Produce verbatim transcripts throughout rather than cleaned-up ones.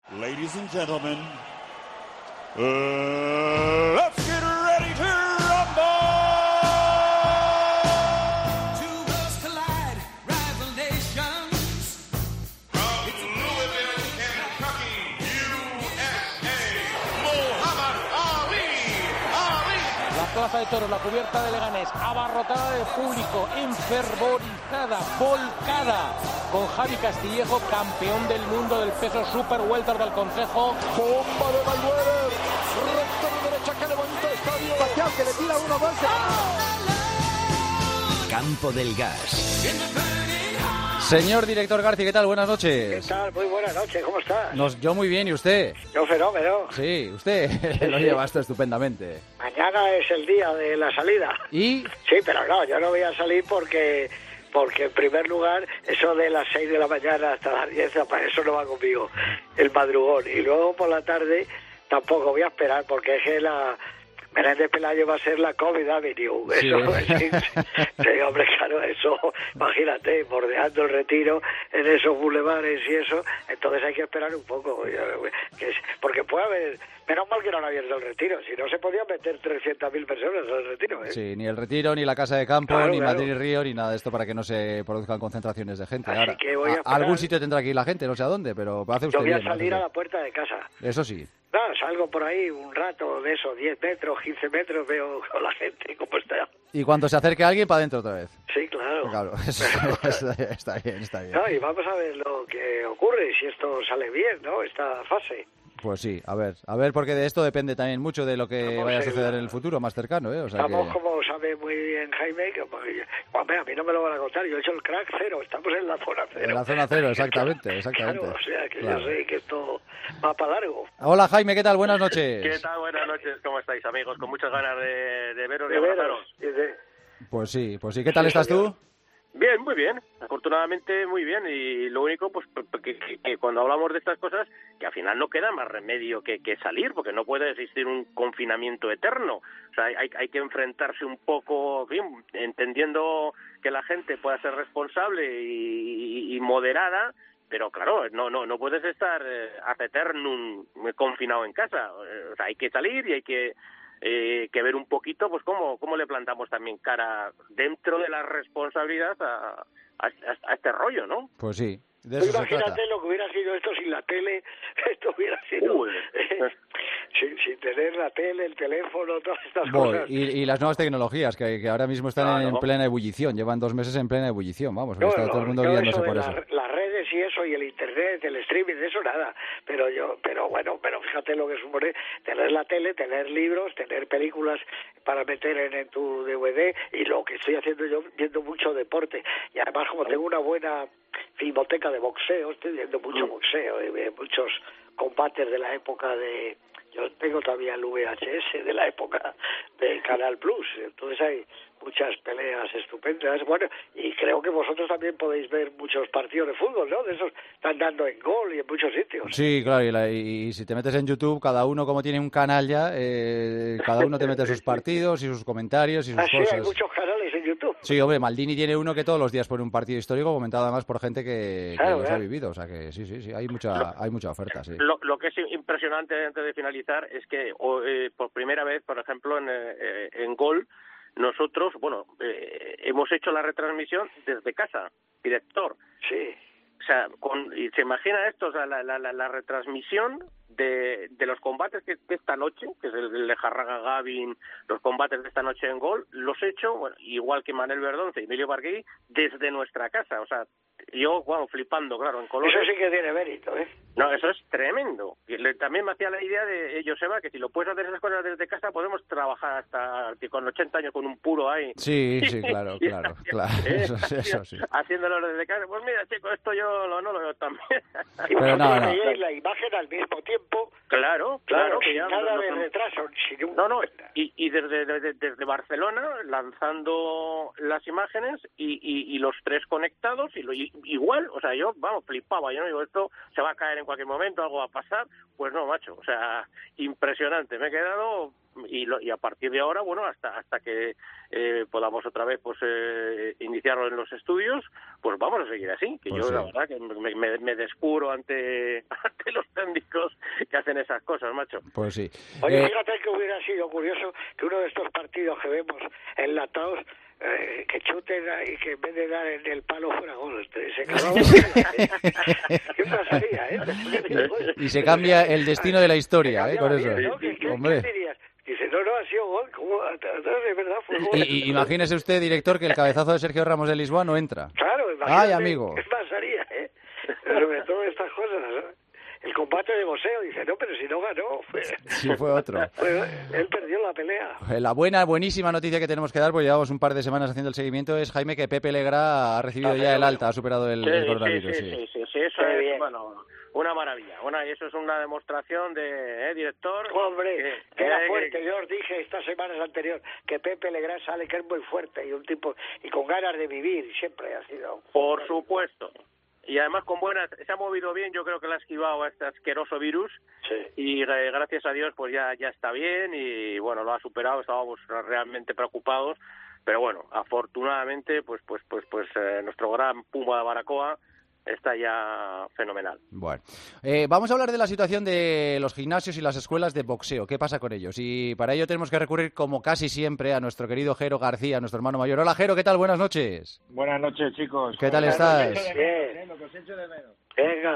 Ladies and gentlemen, uh, let's get ready to rumble! Two worlds collide, rival nations. From Louisville, Kentucky, U S A, Muhammad Ali, Ali. La plaza de toros, la cubierta de Leganés, abarrotada de público, enfervorizada, volcada, con Javi Castillejo, campeón del mundo del peso super welter del Consejo. Bomba de Mayweather, recta de derecha que levanta el estadio, Pacquiao que le tira uno dos. Campo del Gas. Señor director García, ¿qué tal? Buenas noches. ¿Qué tal? Muy buenas noches, ¿cómo estás? Nos, yo muy bien, ¿y usted? Yo fenómeno. Sí, usted lo lleva esto estupendamente. Mañana es el día de la salida. ¿Y? Sí, pero no, yo no voy a salir porque... Porque en primer lugar, eso de las seis de la mañana hasta las diez, para eso no va conmigo, el madrugón. Y luego por la tarde tampoco voy a esperar, porque es que la Menéndez Pelayo va a ser la COVID Avenue. Sí. Eso, sí, sí, hombre, claro, eso, imagínate, bordeando el Retiro en esos bulevares y eso, entonces hay que esperar un poco. Que es, porque puede haber... Menos mal que no han abierto el Retiro, si no se podían meter trescientas mil personas al Retiro, ¿eh? Sí, ni el Retiro, ni la Casa de Campo, Claro, ni claro. Madrid Río, ni nada de esto para que no se produzcan concentraciones de gente. Así Ahora, que voy a a- esperar. algún sitio tendrá que ir la gente, no sé a dónde, pero hace usted Yo voy a bien, hace salir a usted. la puerta de casa. Eso sí. No, salgo por ahí un rato de eso, diez metros, quince metros, veo a la gente cómo está. Y cuando se acerque alguien, para adentro otra vez. Sí, claro. Claro, eso, está, está bien, está bien. No, y vamos a ver lo que ocurre, si esto sale bien, ¿no? Esta fase. Pues sí, a ver, a ver, porque de esto depende también mucho de lo que Estamos vaya a en suceder la- en el futuro más cercano, ¿eh? O sea Estamos, que... como sabe muy bien Jaime, que pues, hombre, a mí no me lo van a contar, yo he hecho el crack cero, estamos en la zona cero. En la zona cero, exactamente, exactamente. Claro, o sea, que Claro. yo sé que esto va para largo. Hola Jaime, ¿qué tal? Buenas noches. ¿Qué tal? Buenas noches, ¿cómo estáis, amigos? Con muchas ganas de, de veros y De veros, abrazaros. y de- Pues sí, pues sí, ¿qué tal Sí, estás señor. tú? Bien, muy bien. Afortunadamente, muy bien. Y lo único, pues, que, que- que cuando hablamos de estas cosas, que al final no queda más remedio que, que salir, porque no puede existir un confinamiento eterno. O sea, hay, hay que enfrentarse un poco, en fin, entendiendo que la gente pueda ser responsable y, y- y moderada, pero claro, no no no puedes estar eh, ad eternum confinado en casa. Eh, o sea, hay que salir y hay que eh, que ver un poquito, pues cómo cómo le plantamos también cara dentro de la responsabilidad a, a, a este rollo, ¿no? Pues sí, de Tú eso se trata. imagínate lo que hubiera sido esto sin la tele, esto hubiera sido Uy. sin, sin tener la tele, el teléfono, todas estas Voy, cosas. y, y las nuevas tecnologías que, que ahora mismo están Claro. en plena ebullición, llevan dos meses en plena ebullición, vamos, No, está no, todo el mundo todo guiándose eso de por la- eso. las redes y eso, y el internet, el streaming, de eso nada. Pero yo, pero bueno, pero fíjate lo que supone tener la tele, tener libros, tener películas para meter en, en tu D V D, y lo que estoy haciendo yo, viendo mucho deporte. Y además, como tengo una buena filmoteca de boxeo, estoy viendo mucho boxeo, y veo muchos combates de la época de... Yo tengo todavía el V H S de la época de Canal Plus, entonces hay muchas peleas estupendas. Bueno, y creo que vosotros también podéis ver muchos partidos de fútbol, ¿no? De esos están dando en Gol y en muchos sitios. Sí, claro, y, la- y si te metes en YouTube, cada uno como tiene un canal ya, eh, cada uno te mete sus partidos y sus comentarios y sus Ah, sí, cosas. hay muchos canales en YouTube. Sí, hombre, Maldini tiene uno que todos los días pone un partido histórico comentado además por gente que, que Claro, los ha claro. vivido, o sea que sí, sí, sí, hay mucha, hay mucha oferta, sí. Lo, lo que es impresionante antes de finalizar es que o, eh, por primera vez, por ejemplo, en, eh, en Gol, nosotros, bueno, eh, hemos hecho la retransmisión desde casa, director. Sí. O sea, con, y se imagina esto, o sea, la, la, la, la retransmisión de, de los combates que, de esta noche, que es el, el de Jarraga Gavin, los combates de esta noche en Gol, los he hecho, bueno, igual que Manuel Verdonce y Emilio Barguí, desde nuestra casa. O sea, yo, bueno, flipando, claro, en Colores. Eso sí que tiene mérito, ¿eh? No, eso es tremendo. Y le- también me hacía la idea de eh, Joseba que si lo puedes hacer esas cosas desde casa podemos trabajar hasta que con ochenta años con un puro ahí. Sí, sí, claro, claro, claro, ¿Eh? eso, eso sí. Haciéndolo desde casa. Pues mira, chico, esto yo lo- no lo veo tan bien. Y Pero no, vosotros no. veíais la imagen al mismo tiempo. Claro, claro. Claro, que sin ya nada no- de no- retraso. Sin un... No, no, y, y desde, desde, desde Barcelona lanzando las imágenes y, y, y los tres conectados y, lo, y igual, o sea, yo, vamos, flipaba, yo no digo, esto se va a caer en cualquier momento, algo va a pasar, pues no, macho, o sea, impresionante, me he quedado, y, lo, y a partir de ahora, bueno, hasta hasta que eh, podamos otra vez, pues, eh, iniciarlo en los estudios, pues vamos a seguir así, que pues yo, sí. la verdad, que me, me, me descubro ante, ante los técnicos que hacen esas cosas, macho. Pues sí. Oye, Eh, fíjate que hubiera sido curioso que uno de estos partidos que vemos enlatados, eh, que chuten y que en vez de dar en el palo fuera gol, este, se clavaba. ¿Qué pasaría, eh? y se cambia el destino de la historia, ¿eh? Con eso. Bien, ¿no? ¿Qué, qué, Hombre. ¿qué dirías? Dice, no, no, ha sido gol. ¿Cómo? De verdad fue gol. Y, y imagínese usted, director, que el cabezazo de Sergio Ramos de Lisboa no entra. Claro, imagínate. Ay, amigo. ¿Qué pasaría, eh? Sobre todo estas cosas, ¿no? El combate de boxeo, dice, no, pero si no ganó, fue, Sí, fue otro. fue, él perdió la pelea. La buena, buenísima noticia que tenemos que dar, pues llevamos un par de semanas haciendo el seguimiento, es, Jaime, que Pepe Legra ha recibido ya el alta, ha superado el, Sí, el sí, coronavirus. sí, sí. sí, sí, sí, eso Qué es, bien. bueno, una maravilla, una, y eso es una demostración de, ¿eh, director? Hombre, que, que era eh, fuerte. Yo os dije estas semanas anteriores que Pepe Legrand sale que es muy fuerte y un tipo y con ganas de vivir, y siempre ha sido. Por supuesto. Y además con buenas, se ha movido bien, yo creo que le ha esquivado a este asqueroso virus. Sí. Y eh, gracias a Dios pues ya ya está bien y bueno, lo ha superado, estábamos realmente preocupados, pero bueno, afortunadamente pues pues pues pues eh, nuestro gran Puma de Baracoa está ya fenomenal. Bueno, eh, vamos a hablar de la situación de los gimnasios y las escuelas de boxeo. ¿Qué pasa con ellos? Y para ello tenemos que recurrir, como casi siempre, a nuestro querido Jero García, nuestro hermano mayor. Hola, Jero, ¿qué tal? Buenas noches. Buenas noches, chicos. ¿Qué tal Buenas estás? noches. Bien. Lo que os echo de menos. Venga.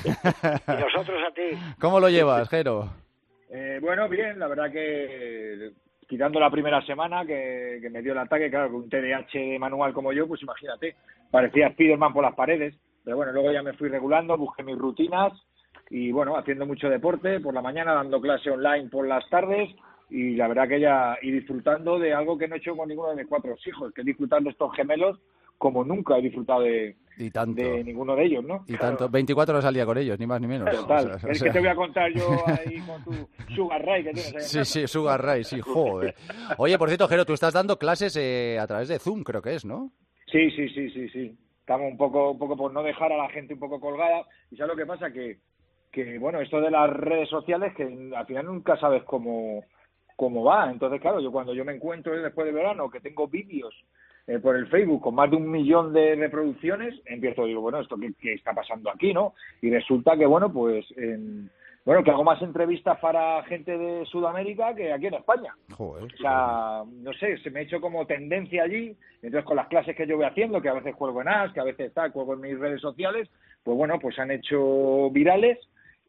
Y nosotros a ti. ¿Cómo lo llevas, Jero? Eh, bueno, bien, la verdad que quitando la primera semana que, que me dio el ataque, claro, con un T D A H de manual como yo, pues imagínate, parecía Spiderman por las paredes, pero bueno, luego ya me fui regulando, busqué mis rutinas y bueno, haciendo mucho deporte por la mañana, dando clase online por las tardes y la verdad que ya y disfrutando de algo que no he hecho con ninguno de mis cuatro hijos, que es disfrutar de estos gemelos como nunca he disfrutado de, Y tanto. de ninguno de ellos, ¿no? Y tanto, veinticuatro horas al día con ellos, ni más ni menos. Total, O sea, o es sea, que te voy a contar yo ahí con tu Sugar Ray que tienes ahí en Sí, casa. sí, Sugar Ray, sí, joder. Oye, por cierto, Jero, tú estás dando clases eh, a través de Zoom, creo que es, ¿no? Sí, sí, sí, sí, sí. Estamos un poco, un poco por no dejar a la gente un poco colgada. ¿Y sabes lo que pasa? Que, que bueno, esto de las redes sociales, que al final nunca sabes cómo, cómo va. Entonces, claro, yo cuando yo me encuentro después de verano que tengo vídeos eh, por el Facebook con más de un millón de reproducciones, empiezo a digo, bueno, ¿esto qué, qué está pasando aquí, no? Y resulta que, bueno, pues... En, Bueno, que hago más entrevistas para gente de Sudamérica que aquí en España. Joder. O sea, no sé, se me ha hecho como tendencia allí. Entonces, con las clases que yo voy haciendo, que a veces cuelgo en As, que a veces está, cuelgo en mis redes sociales, pues bueno, pues han hecho virales.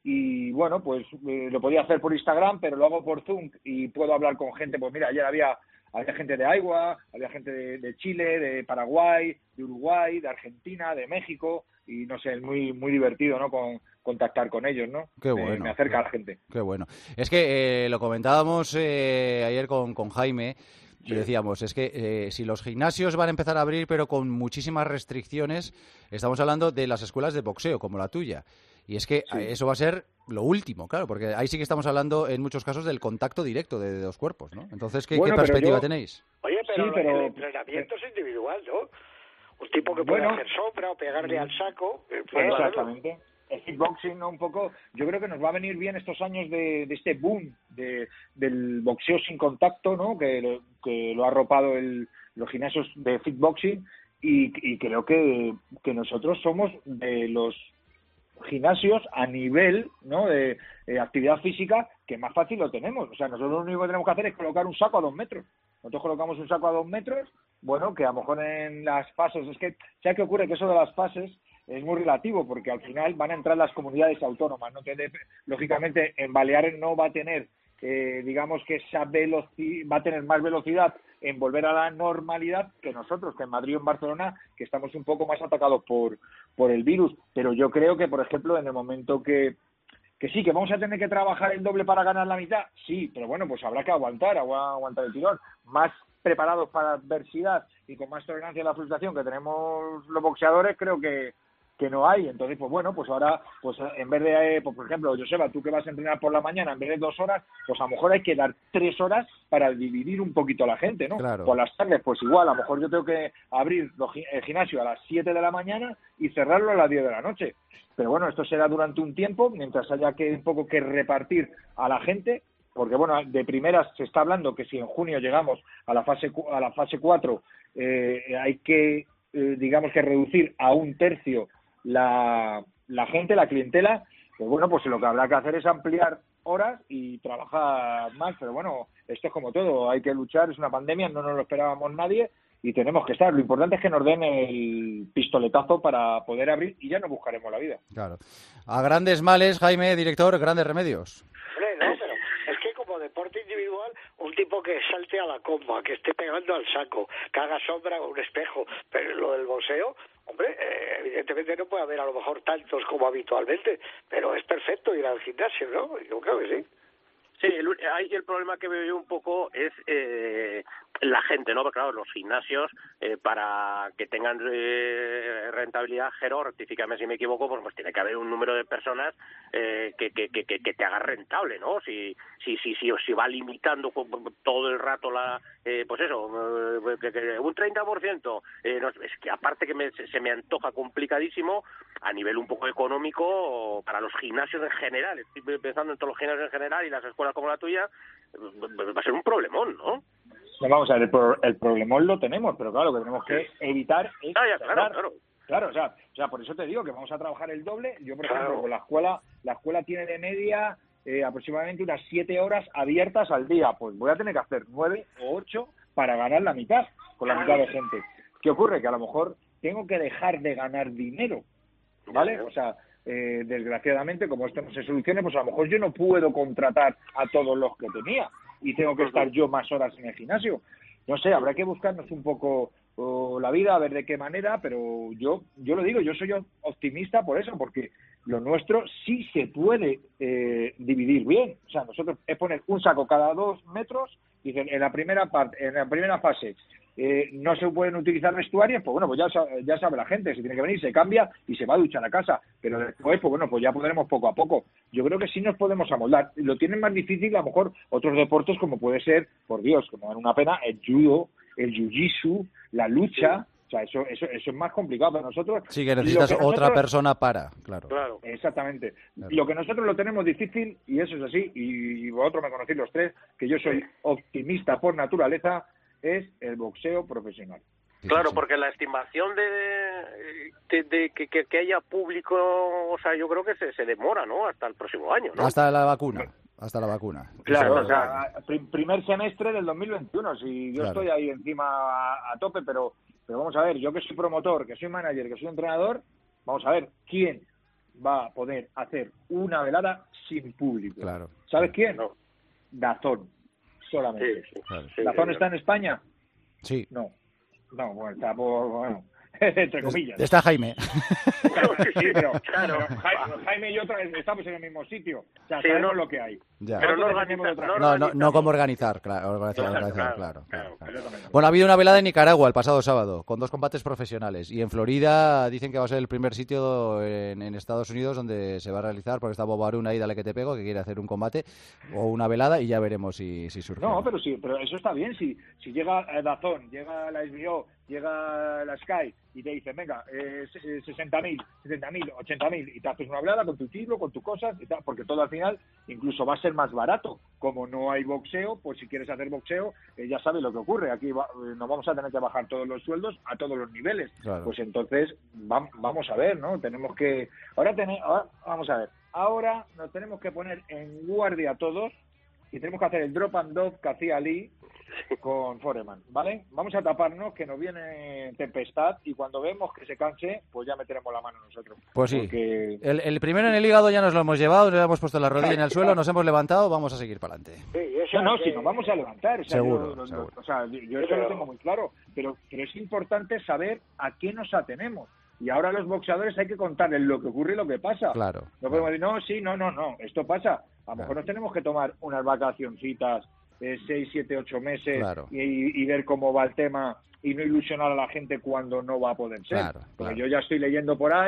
Y bueno, pues eh, lo podía hacer por Instagram, pero lo hago por Zoom y puedo hablar con gente. Pues mira, ayer había, había gente de Iowa, había gente de, de Chile, de Paraguay, de Uruguay, de Argentina, de México. Y no sé, es muy muy divertido, ¿no? Con, contactar con ellos, ¿no? Qué Me- bueno. Me acerca a la gente. Qué bueno. Es que eh, lo comentábamos eh, ayer con, con Jaime y decíamos, es que eh, si los gimnasios van a empezar a abrir pero con muchísimas restricciones, estamos hablando de las escuelas de boxeo como la tuya. Y es que Sí. eh, eso va a ser lo último, claro, porque ahí sí que estamos hablando en muchos casos del contacto directo de, de dos cuerpos, ¿no? Entonces, ¿qué, Bueno, qué pero perspectiva yo- tenéis? Oye, pero, Sí, pero- el entrenamiento es individual, ¿no? Un tipo que puede Bueno. hacer sombra o pegarle al saco. eh, puede hacerlo. Exactamente. El kickboxing, ¿no? Un poco, yo creo que nos va a venir bien estos años de, de este boom de, del boxeo sin contacto, ¿no? Que, lo- que lo ha arropado el, los gimnasios de kickboxing y, y creo que, que nosotros somos de los gimnasios a nivel, ¿no? De, de actividad física que más fácil lo tenemos. O sea, nosotros lo único que tenemos que hacer es colocar un saco a dos metros. Nosotros colocamos un saco a dos metros, bueno, que a lo mejor en las fases, es que, ¿sabes qué ocurre? Que eso de las fases es muy relativo, porque al final van a entrar las comunidades autónomas, ¿no? Que, lógicamente, en Baleares no va a tener, eh, digamos que esa velocidad, va a tener más velocidad en volver a la normalidad que nosotros, que en Madrid o en Barcelona, que estamos un poco más atacados por, por el virus. Pero yo creo que, por ejemplo, en el momento que, que sí, que vamos a tener que trabajar el doble para ganar la mitad, sí, pero bueno, pues habrá que aguantar, agua- aguantar el tirón. Más preparados para la adversidad y con más tolerancia a la frustración que tenemos los boxeadores, creo que, que no hay. Entonces, pues bueno, pues ahora, pues en vez de, pues, por ejemplo, Joseba, tú que vas a entrenar por la mañana, en vez de dos horas, pues a lo mejor hay que dar tres horas para dividir un poquito a la gente, ¿no? Claro. Por las tardes, pues igual, a lo mejor yo tengo que abrir el gimnasio a las siete de la mañana y cerrarlo a las diez de la noche. Pero bueno, esto será durante un tiempo, mientras haya que un poco que repartir a la gente, porque bueno, de primeras se está hablando que si en junio llegamos a la fase a la fase cuatro, eh, hay que, eh, digamos que reducir a un tercio la, la gente, la clientela. Pues bueno, pues lo que habrá que hacer es ampliar horas y trabajar más, pero bueno, esto es como todo, hay que luchar, es una pandemia, no nos lo esperábamos nadie y tenemos que estar. Lo importante es que nos den el pistoletazo para poder abrir y ya nos buscaremos la vida. Claro. A grandes males, Jaime, director, grandes remedios. Hombre, no, pero es que como deporte individual, un tipo que salte a la comba, que esté pegando al saco, que haga sombra con un espejo, pero lo del boxeo, hombre, eh, evidentemente no puede haber a lo mejor tantos como habitualmente, pero es perfecto ir al gimnasio, ¿no? Yo creo que sí. Sí, el, ahí el problema que veo yo un poco es eh, la gente, ¿no? Porque claro, los gimnasios, eh, para que tengan eh, rentabilidad, Jero, rectifícame si me equivoco, pues, pues tiene que haber un número de personas eh, que, que, que, que te haga rentable, ¿no? Si si si si, si va limitando todo el rato la, eh, pues eso, eh, que, que un treinta por ciento, eh, no, es que aparte que me, se me antoja complicadísimo a nivel un poco económico para los gimnasios en general. Estoy pensando en todos los gimnasios en general y las escuelas como la tuya, va a ser un problemón, ¿no? No, vamos a ver, el, pro, el problemón lo tenemos, pero claro, lo que tenemos que evitar es... Ah, ya, claro, claro. Claro, o sea, o sea, por eso te digo que vamos a trabajar el doble. Yo, por Claro. ejemplo, con la escuela, la escuela tiene de media eh, aproximadamente unas siete horas abiertas al día. Pues voy a tener que hacer nueve o ocho para ganar la mitad, con la mitad de gente. ¿Qué ocurre? Que a lo mejor tengo que dejar de ganar dinero, ¿vale? O sea, eh, desgraciadamente, como esto no se solucione, pues a lo mejor yo no puedo contratar a todos los que tenía y tengo que estar yo más horas en el gimnasio. No sé, habrá que buscarnos un poco uh, la vida, a ver de qué manera, pero yo yo lo digo, yo soy optimista por eso, porque lo nuestro sí se puede eh, dividir bien. O sea, nosotros es poner un saco cada dos metros, dicen, en la primera parte, en la primera fase eh, no se pueden utilizar vestuarios, pues bueno, pues ya sabe, ya sabe la gente, si tiene que venir, se cambia y se va a duchar a casa, pero después, pues bueno, pues ya podremos poco a poco. Yo creo que sí nos podemos amoldar. Lo tienen más difícil a lo mejor otros deportes como puede ser, por Dios, como en una pena, el judo, el jiu-jitsu, la lucha. Sí. O sea, eso, eso, eso es más complicado para nosotros. Sí, que necesitas que nosotros... otra persona para, claro. Claro. Exactamente. Claro. Lo que nosotros lo tenemos difícil, y eso es así, y vosotros me conocéis los tres, que yo soy optimista por naturaleza, es el boxeo profesional. Sí, Claro, sí, sí. porque la estimación de, de, de que, que, que haya público, o sea, yo creo que se, se demora, ¿no? Hasta el próximo año, ¿no? Hasta la vacuna. Hasta la vacuna. Claro, Exacto. o sea, prim- primer semestre del dos mil veintiuno, si yo Claro. estoy ahí encima a, a tope, pero, pero vamos a ver, yo que soy promotor, que soy manager, que soy entrenador, vamos a ver, ¿quién va a poder hacer una velada sin público? Claro. ¿Sabes quién? No. Dazón, solamente. Sí, sí. Claro. Sí, ¿Dazón sí, está en España? Sí. No. No, bueno, está por, bueno, entre comillas. Está Jaime. Claro, sí, pero, Claro. pero Jaime, Jaime y yo otra vez estamos en el mismo sitio. O sea, Sí, sabemos no- lo que hay. Ya. Pero no Nosotros organiza- dependemos de otra no gente. No, no, no organizamos. como organizar, claro, organizar, Claro, organizar, claro, claro, claro, claro, claro. completamente. Bueno, ha habido una velada en Nicaragua el pasado sábado, con dos combates profesionales. Y en Florida dicen que va a ser el primer sitio en, en Estados Unidos donde se va a realizar, porque está Bob Arum ahí, dale que te pego, que quiere hacer un combate o una velada, y ya veremos si, si surge. No, pero sí, pero eso está bien. Si, si llega eh, Dazón, llega la H B O, llega la Sky y te dicen, venga, eh, sesenta mil, setenta mil, ochenta mil, y te haces una velada con tu título, con tus cosas, y tal, porque todo al final incluso va a ser más barato. Como no hay boxeo, pues si quieres hacer boxeo, eh, ya sabes lo que ocurre. Aquí va, eh, nos vamos a tener que bajar todos los sueldos a todos los niveles. Claro. Pues entonces, va, vamos a ver, ¿no? Tenemos que... Ahora, ten, ahora, vamos a ver. Ahora nos tenemos que poner en guardia todos y tenemos que hacer el drop and dove que hacía Lee con Foreman, ¿vale? Vamos a taparnos, que nos viene tempestad, y cuando vemos que se canse, pues ya meteremos la mano nosotros. Pues sí. Porque... El, el primero en el hígado ya nos lo hemos llevado, nos hemos puesto la rodilla en el suelo, nos hemos levantado, vamos a seguir para adelante. Sí, eso No, no, que- si nos vamos a levantar. O sea, Seguro, yo, lo- seguro. O sea, yo, yo eso lo tengo muy claro, pero, pero es importante saber a qué nos atenemos. Y ahora a los boxeadores hay que contarles lo que ocurre y lo que pasa. Claro. No podemos decir, no, sí, no, no, no, esto pasa. A lo Claro. mejor nos tenemos que tomar unas vacacioncitas, eh, seis, siete, ocho meses, Claro. y, y ver cómo va el tema y no ilusionar a la gente cuando no va a poder ser. Claro, Porque claro. yo ya estoy leyendo por ahí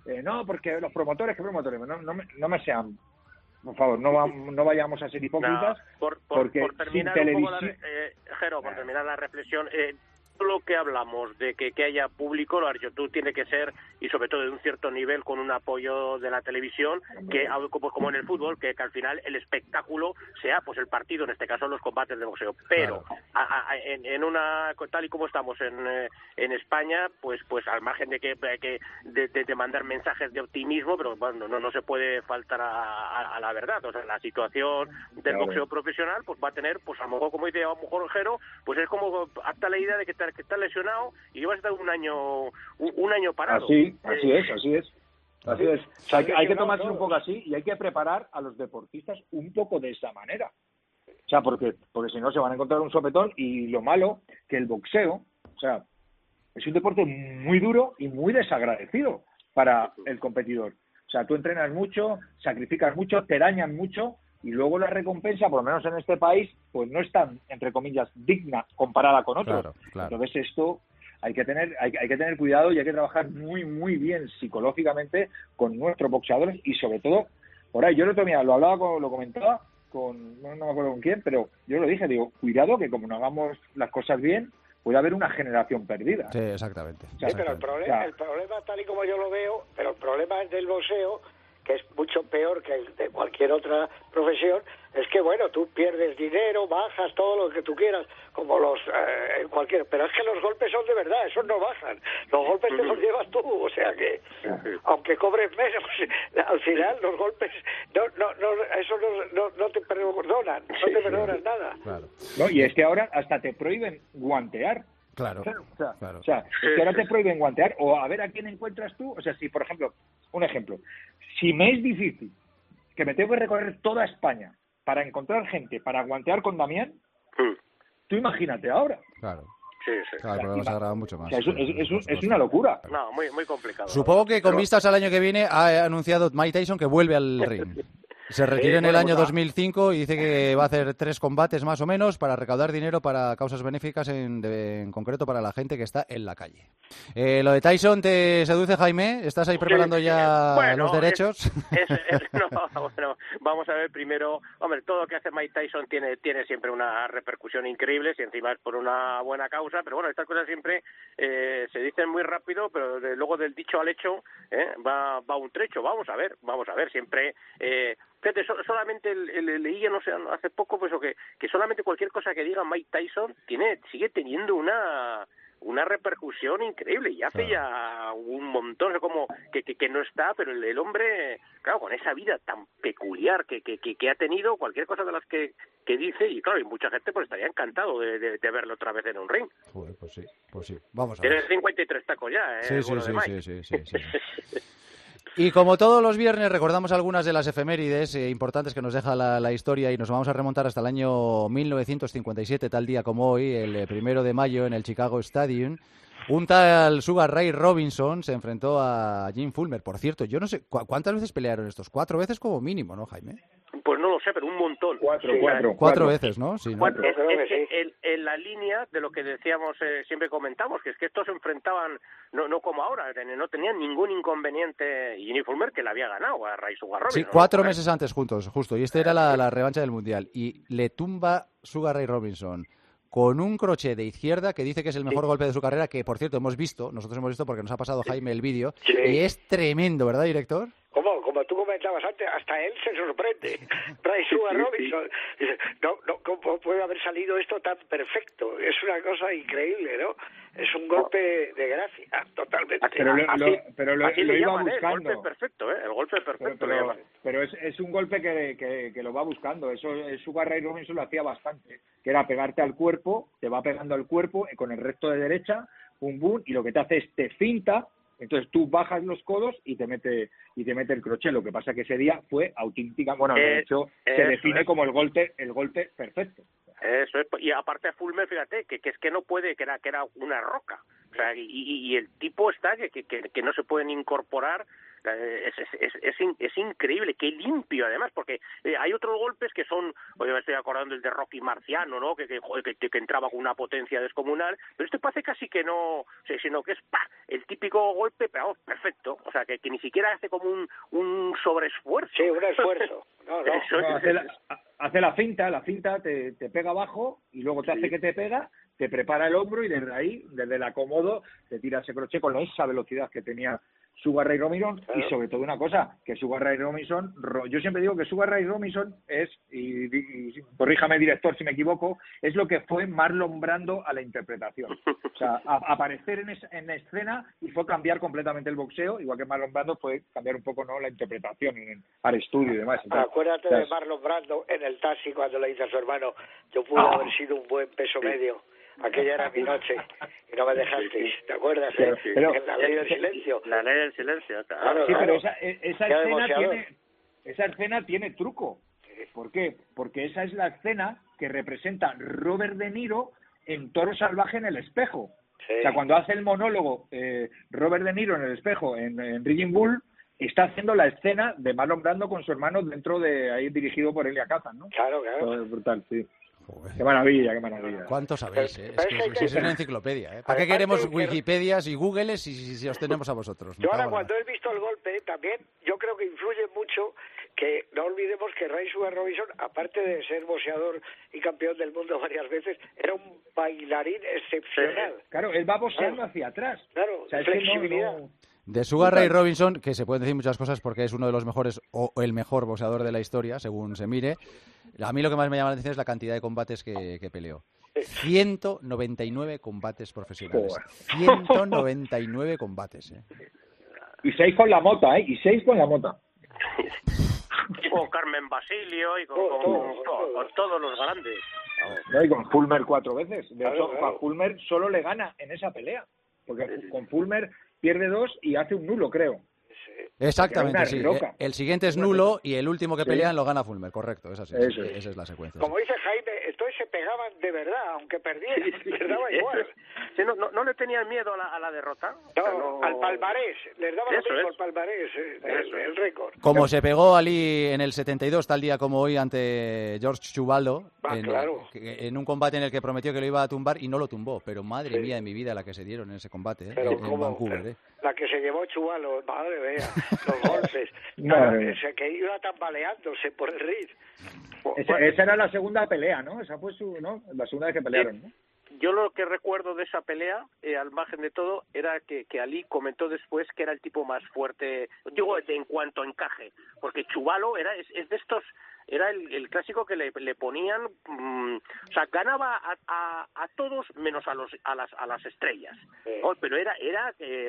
eh, no, porque los promotores, ¿qué promotores? No, no, me, no me sean, por favor, no, va, no vayamos a ser hipócritas. No, por, por, porque por terminar sin un poco la, televisión... eh, Jero, por terminar la reflexión, eh, lo que hablamos de que, que haya público, lo tú tiene que ser, y sobre todo de un cierto nivel, con un apoyo de la televisión, que como, como en el fútbol, que, que al final el espectáculo sea pues el partido, en este caso los combates de boxeo. Pero claro. a, a, en, en una tal y como estamos en, eh, en España, pues pues al margen de que, que de, de, de mandar mensajes de optimismo, pero bueno, no, no se puede faltar a, a, a la verdad. O sea, la situación del claro. boxeo profesional pues va a tener, pues a lo mejor, como dice a lo mejor Jero, pues es como hasta la idea de que te que estás lesionado y vas a estar un año un, un año parado. Así, así es, así es. Así es. O sea, hay, hay que tomarse un poco así y hay que preparar a los deportistas un poco de esa manera. O sea, porque porque si no se van a encontrar un sopetón y lo malo que el boxeo, o sea, es un deporte muy duro y muy desagradecido para el competidor. O sea, tú entrenas mucho, sacrificas mucho, te dañan mucho y luego la recompensa, por lo menos en este país, pues no es tan, entre comillas, digna comparada con otros. Claro, claro. Entonces esto hay que tener hay, hay que tener cuidado y hay que trabajar muy, muy bien psicológicamente con nuestros boxeadores y sobre todo, por ahí, yo el otro día lo hablaba, con, lo comentaba con, no, no me acuerdo con quién, pero yo lo dije, digo, cuidado que como no hagamos las cosas bien, puede haber una generación perdida. Sí, exactamente. Sí, pero el problema, el problema, tal y como yo lo veo, pero el problema es del boxeo, que es mucho peor que el de cualquier otra profesión, es que, bueno, tú pierdes dinero, bajas, todo lo que tú quieras, como los eh, en cualquier... Pero es que los golpes son de verdad, esos no bajan. Los golpes te los llevas tú, o sea que, aunque cobres menos, al final los golpes, no no no eso no, no, no te perdonan, no te perdonan nada. Claro. No, y es que ahora hasta te prohíben guantear. Claro, claro, o sea, claro. O sea, es que ahora te prohíben guantear, o a ver a quién encuentras tú. O sea, si, por ejemplo, un ejemplo, si me es difícil que me tengo que recorrer toda España para encontrar gente para guantear con Damián, mm. tú imagínate ahora. Claro. Sí, sí. Claro, el problema se agrava mucho más. O sea, es, es, es, es una locura. No, muy, muy complicado. Supongo que con Pero... vistas al año que viene ha anunciado Mike Tyson que vuelve al ring. Se retiró sí, en el año dos mil cinco y dice que va a hacer tres combates más o menos para recaudar dinero para causas benéficas, en, de, en concreto para la gente que está en la calle. Eh, ¿Lo de Tyson te seduce, Jaime? ¿Estás ahí preparando sí, ya bueno, los derechos? Es, es, es, no, bueno, vamos a ver primero. Hombre, todo lo que hace Mike Tyson tiene, tiene siempre una repercusión increíble, si encima es por una buena causa, pero bueno, estas cosas siempre eh, se dicen muy rápido, pero de, luego del dicho al hecho eh, va, va un trecho. Vamos a ver, vamos a ver, siempre... Eh, Fíjate, so, solamente el, el, leía, no sé, hace poco, pues, que, que solamente cualquier cosa que diga Mike Tyson tiene sigue teniendo una una repercusión increíble y hace claro. ya un montón, o sea, como que, que, que no está, pero el, el hombre, claro, con esa vida tan peculiar que, que, que, que ha tenido, cualquier cosa de las que, que dice, y claro, y mucha gente pues estaría encantado de, de, de verlo otra vez en un ring. Joder, pues sí, pues sí, vamos a ver. Tiene cincuenta y tres tacos ya, ¿eh? Sí, sí, sí, sí, sí, sí, sí, sí. Y como todos los viernes recordamos algunas de las efemérides eh, importantes que nos deja la, la historia y nos vamos a remontar hasta el año mil novecientos cincuenta y siete, tal día como hoy, el eh, primero de mayo en el Chicago Stadium. Un tal Sugar Ray Robinson se enfrentó a Jim Fulmer. Por cierto, yo no sé, ¿cu ¿cuántas veces pelearon estos? Cuatro veces como mínimo, ¿no, Jaime? Pues no lo sé, pero un montón. Cuatro, sí, cuatro. Cuatro, cuatro veces, ¿no? Sí, ¿no? Cuatro, es, es que en, en la línea de lo que decíamos, eh, siempre comentamos, que es que estos se enfrentaban, no no como ahora, no tenían ningún inconveniente, y Jim Fulmer que le había ganado a Ray Sugar Robinson. Sí, cuatro ¿no? meses antes juntos, justo, y esta era la, la revancha del Mundial. Y le tumba Sugar Ray Robinson con un crochet de izquierda que dice que es el mejor sí. golpe de su carrera, que por cierto hemos visto, nosotros hemos visto porque nos ha pasado Jaime el vídeo, sí. y es tremendo, ¿verdad, director? Como, como tú comentabas antes, hasta él se sorprende. Ray Sugar Robinson dice, no, no, ¿cómo puede haber salido esto tan perfecto? Es una cosa increíble, ¿no? Es un golpe de gracia, totalmente. Pero lo, así, lo, pero lo, así lo le iba llaman, buscando. ¿eh? El golpe perfecto, ¿eh? El golpe perfecto pero, le pero, llaman. pero es, es un golpe que, que, que lo va buscando. Eso Sugar Ray Robinson lo hacía bastante, que era pegarte al cuerpo, te va pegando al cuerpo con el recto de derecha, pum, pum, y lo que te hace es te finta. Entonces tú bajas los codos y te mete y te mete el crochet. Lo que pasa que ese día fue auténtica, bueno, de hecho se define es. como el golpe el golpe perfecto. Eso es, y aparte a Fulmer, fíjate, que, que es que no puede, que era que era una roca. O sea, y, y el tipo está que, que, que no se pueden incorporar Es, es, es, es, in, es increíble, qué limpio además, porque eh, hay otros golpes que son, oye, me estoy acordando el de Rocky Marciano, ¿no? Que, que, que, que entraba con una potencia descomunal, pero este parece casi que no, o sea, sino que es ¡pa! El típico golpe, pero oh, perfecto, o sea, que, que ni siquiera hace como un, un sobreesfuerzo. Sí, un esfuerzo. No, no. Eso No, es, hace, la, hace la finta, la finta te, te pega abajo y luego te hace que te pega, te prepara el hombro y desde ahí, desde el acomodo, te tira ese crochet con esa velocidad que tenía Sugar Ray Robinson. Claro. Y sobre todo una cosa, que Sugar Ray Robinson, yo siempre digo que Sugar Ray Robinson es, y, y, y corríjame director si me equivoco, es lo que fue Marlon Brando a la interpretación. O sea, a, aparecer en, es, en escena y fue cambiar completamente el boxeo, igual que Marlon Brando fue cambiar un poco no la interpretación en, al estudio y demás. Entonces, acuérdate entonces, de Marlon Brando en el taxi cuando le dice a su hermano, yo pude oh. haber sido un buen peso medio. Aquella era mi noche y no me dejasteis, ¿te acuerdas? Pero, eh? pero, la ley del silencio. La ley del silencio, claro. claro sí, claro. pero esa, esa escena demasiado. tiene esa escena tiene truco. ¿Por qué? Porque esa es la escena que representa Robert De Niro en Toro Salvaje en el espejo. Sí. O sea, cuando hace el monólogo eh, Robert De Niro en el espejo en, en Raging Bull, está haciendo la escena de Marlon Brando con su hermano dentro de ahí dirigido por Elia Kazan, ¿no? Claro, claro. Es brutal, sí. Joder. Qué maravilla, qué maravilla. ¿Cuánto sabéis? Eh? Es, que, es, que, es una enciclopedia. ¿eh? ¿Para qué queremos Wikipedias y Googles si, si, si os tenemos a vosotros? Yo ahora cuando he visto el golpe también, yo creo que influye mucho que no olvidemos que Ray Sugar Robinson, aparte de ser boxeador y campeón del mundo varias veces, era un bailarín excepcional. Claro, él va boxeando claro. hacia atrás. Claro, o sea, flexibilidad. Es que no, no... De Sugar Ray Robinson, que se pueden decir muchas cosas porque es uno de los mejores o el mejor boxeador de la historia, según se mire. A mí lo que más me llama la atención es la cantidad de combates que, que peleó. ciento noventa y nueve combates profesionales. ciento noventa y nueve combates, ¿eh? Y seis con la mota, ¿eh? Y seis con la mota. Y con Carmen Basilio y con, con, con, con, con todos los grandes. No, y con Fulmer cuatro veces. De claro, hecho, claro. a Fulmer solo le gana en esa pelea. Porque con Fulmer pierde dos y hace un nulo, creo. Exactamente, sí. El siguiente es nulo y el último que sí. pelean lo gana Fulmer, correcto. Esa, sí, Eso sí, es. esa es la secuencia. Como dice Jaime, entonces se pegaban de verdad, aunque perdieran, les daba igual. Sí, no, no, no le tenían miedo a la, a la derrota. No, o sea, no... al palmarés, les daba lo Eso mismo es. el palmarés, eh, el, el récord. Como se pegó Ali en el setenta y dos, tal día como hoy, ante George Chuvalo, ah, en, claro. en un combate en el que prometió que lo iba a tumbar y no lo tumbó. Pero madre sí. mía de mi vida la que se dieron en ese combate, ¿eh? Pero en, como, en Vancouver. pero, ¿eh? La que se llevó Chuvalo, madre mía, los golpes. Claro, ese que iba tambaleándose por el ring. Esa, bueno, esa era la segunda pelea, ¿no? Esa fue su, ¿no? La segunda vez que pelearon, ¿no? Yo lo que recuerdo de esa pelea, eh, al margen de todo, era que, que Ali comentó después que era el tipo más fuerte, digo, en cuanto a encaje, porque Chuvalo era es, es de estos, era el, el clásico que le, le ponían, mmm, o sea, ganaba a, a, a todos menos a los a las a las estrellas, sí. oh, pero era era eh,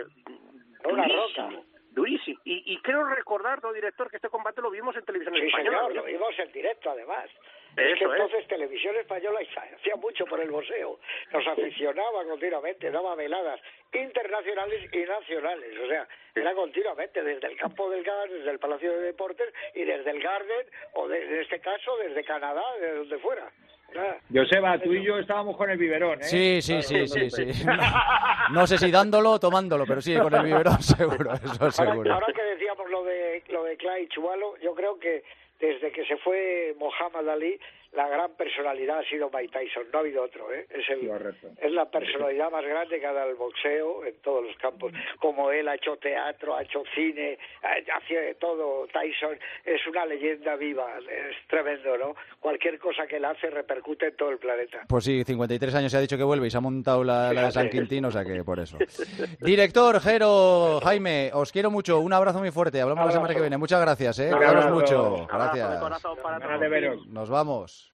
durísimo, durísimo. Y, y creo recordar, ¿no, director, que este combate lo vimos en televisión sí, española? Sí, señor, lo vimos en directo, además. Eso es que entonces es. Televisión Española hacía mucho por el boxeo, nos aficionaba continuamente, daba veladas internacionales y nacionales, o sea, era continuamente desde el campo del Gas, desde el Palacio de Deportes y desde el Garden, o de, en este caso desde Canadá, de donde fuera. Joseba, tú y yo estábamos con el biberón, ¿eh? Sí, sí, sí, sí, sí. sí. No, no sé si dándolo o tomándolo, pero sí, con el biberón seguro, eso seguro. Ahora, ahora que decíamos lo de lo de Clay Chuvalo, yo creo que desde que se fue Muhammad Ali, la gran personalidad ha sido Mike Tyson, no ha habido otro, ¿eh? Es, el, es la personalidad más grande que ha dado el boxeo en todos los campos. Como él ha hecho teatro, ha hecho cine, hacía de todo. Tyson es una leyenda viva, es tremendo, ¿no? Cualquier cosa que él hace repercute en todo el planeta. Pues sí, cincuenta y tres años se ha dicho que vuelve y se ha montado la, la de San Quintín, o sea que por eso. Director, Jero, Jaime, os quiero mucho, un abrazo muy fuerte, hablamos la semana que viene. Muchas gracias, ¿eh? Cuidaros mucho. Gracias. Corazón para todos. Nos vamos.